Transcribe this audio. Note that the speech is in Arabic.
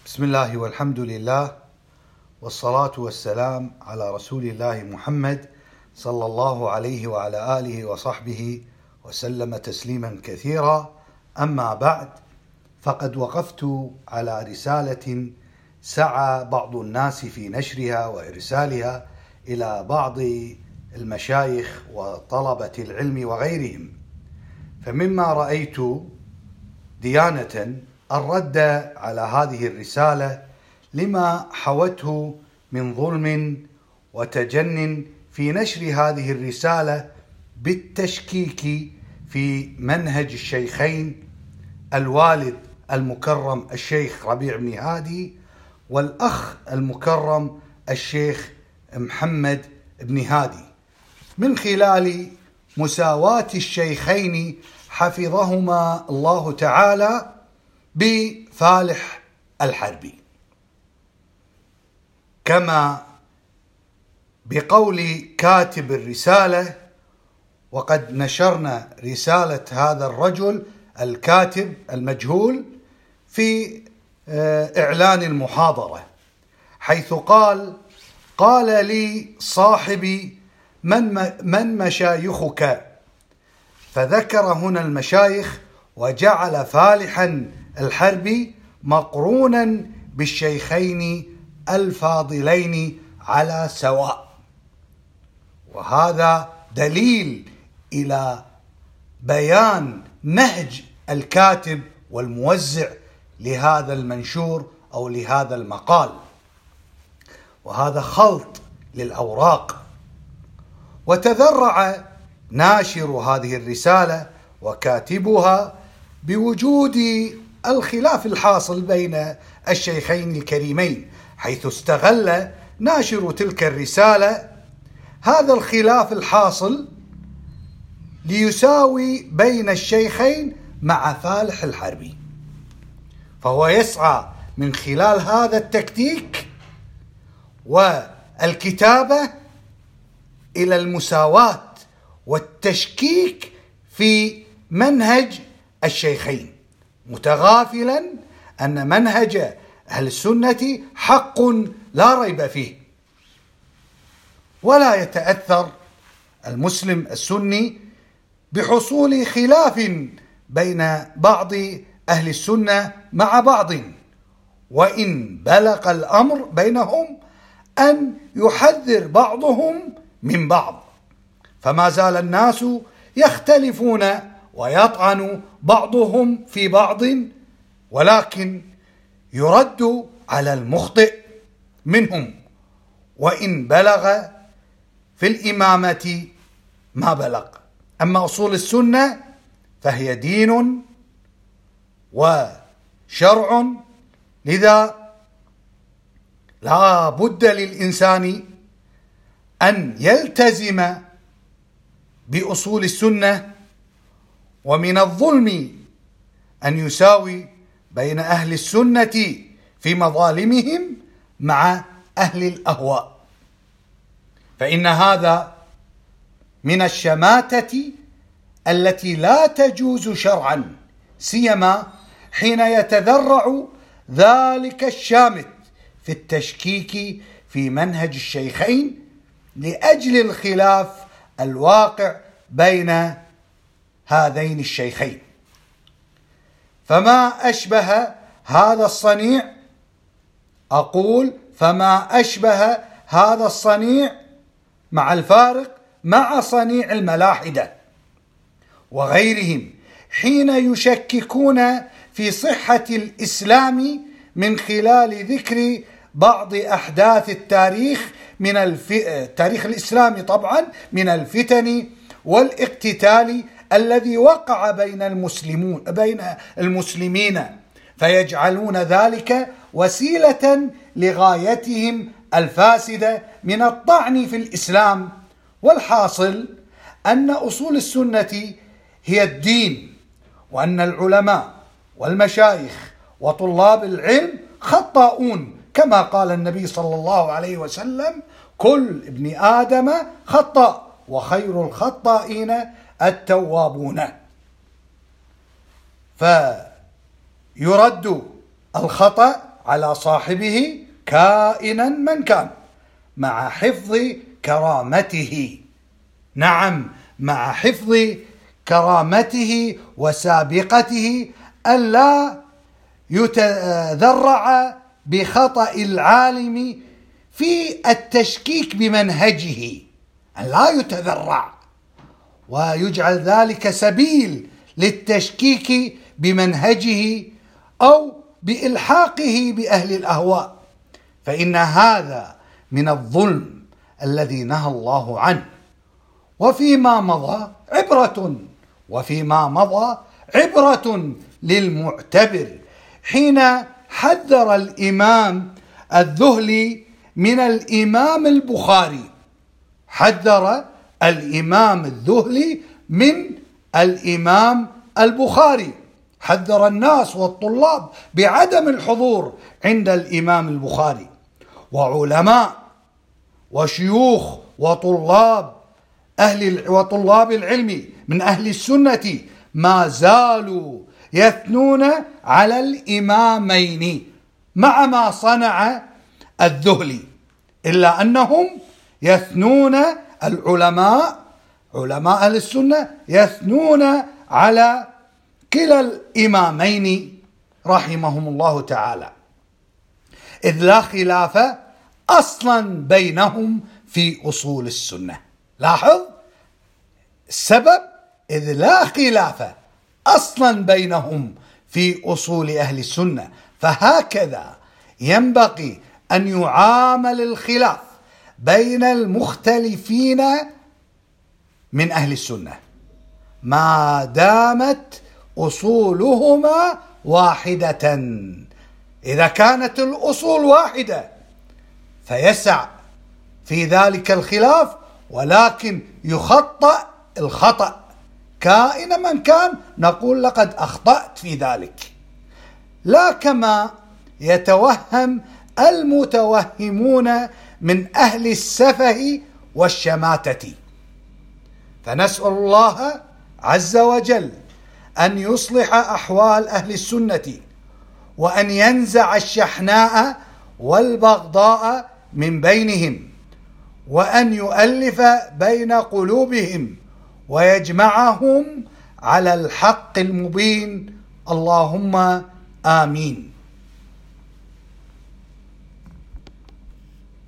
بسم الله والحمد لله والصلاة والسلام على رسول الله محمد صلى الله عليه وعلى آله وصحبه وسلم تسليما كثيرا. أما بعد، فقد وقفت على رسالة سعى بعض الناس في نشرها وإرسالها إلى بعض المشايخ وطلبة العلم وغيرهم، فمما رأيت ديانة الرد على هذه الرسالة لما حوته من ظلم وتجن في نشر هذه الرسالة بالتشكيك في منهج الشيخين الوالد المكرم الشيخ ربيع بن هادي والأخ المكرم الشيخ محمد بن هادي، من خلال مساواة الشيخين حفظهما الله تعالى بفالح الحربي، كما بقول كاتب الرسالة. وقد نشرنا رسالة هذا الرجل الكاتب المجهول في إعلان المحاضرة، حيث قال لي صاحبي من مشايخك، فذكر هنا المشايخ وجعل فالحا الحربي مقرونا بالشيخين الفاضلين على سواء، وهذا دليل إلى بيان نهج الكاتب والموزع لهذا المنشور أو لهذا المقال، وهذا خلط للأوراق. وتذرع ناشر هذه الرسالة وكاتبها بوجود الخلاف الحاصل بين الشيخين الكريمين، حيث استغل ناشر تلك الرسالة هذا الخلاف الحاصل ليساوي بين الشيخين مع فالح الحربي، فهو يسعى من خلال هذا التكتيك والكتابة إلى المساواة والتشكيك في منهج الشيخين، متغافلا أن منهج أهل السنة حق لا ريب فيه، ولا يتأثر المسلم السني بحصول خلاف بين بعض أهل السنة مع بعض، وإن بلغ الأمر بينهم أن يحذر بعضهم من بعض، فما زال الناس يختلفون ويطعن بعضهم في بعض، ولكن يرد على المخطئ منهم وإن بلغ في الإمامة ما بلغ. أما أصول السنة فهي دين وشرع، لذا لا بد للإنسان أن يلتزم بأصول السنة، ومن الظلم أن يساوي بين أهل السنة في مظالمهم مع أهل الأهواء، فإن هذا من الشماتة التي لا تجوز شرعا، سيما حين يتذرع ذلك الشامت في التشكيك في منهج الشيخين لأجل الخلاف الواقع بين هذين الشيخين. فما أشبه هذا الصنيع، أقول فما أشبه هذا الصنيع مع الفارق مع صنيع الملاحدة وغيرهم حين يشككون في صحة الإسلام من خلال ذكر بعض أحداث التاريخ من التاريخ الإسلامي طبعا من الفتن والاقتتال الذي وقع بين المسلمين، فيجعلون ذلك وسيلة لغايتهم الفاسدة من الطعن في الإسلام. والحاصل أن أصول السنة هي الدين، وأن العلماء والمشايخ وطلاب العلم خطاؤون، كما قال النبي صلى الله عليه وسلم: كل ابن آدم خطاء وخير الخطائين التوابون. فيرد الخطأ على صاحبه كائنا من كان، مع حفظ كرامته. نعم، مع حفظ كرامته وسابقته، ألا يتذرع بخطأ العالم في التشكيك بمنهجه، أن لا يتذرع ويجعل ذلك سبيل للتشكيك بمنهجه أو بإلحاقه بأهل الأهواء، فإن هذا من الظلم الذي نهى الله عنه. وفيما مضى عبرة للمعتبر حين حذر الإمام الذهلي من الإمام البخاري، حذر الإمام الذهلي من الإمام البخاري، حذر الناس والطلاب بعدم الحضور عند الإمام البخاري. وعلماء وشيوخ وطلاب العلم من أهل السنة ما زالوا يثنون على الإمامين مع ما صنع الذهلي، إلا أنهم يثنون علماء أهل السنة يثنون على كلا الإمامين رحمهم الله تعالى، إذ لا خلاف أصلا بينهم في أصول السنة. لاحظ السبب، إذ لا خلاف أصلا بينهم في أصول أهل السنة. فهكذا ينبغي أن يعامل الخلاف بين المختلفين من أهل السنة ما دامت أصولهما واحدة. إذا كانت الأصول واحدة فيسع في ذلك الخلاف، ولكن يخطأ الخطأ كائن من كان، نقول لقد أخطأت في ذلك، لا كما يتوهم المتوهمون من أهل السفه والشماتة. فنسأل الله عز وجل أن يصلح أحوال أهل السنة، وأن ينزع الشحناء والبغضاء من بينهم، وأن يؤلف بين قلوبهم ويجمعهم على الحق المبين. اللهم آمين.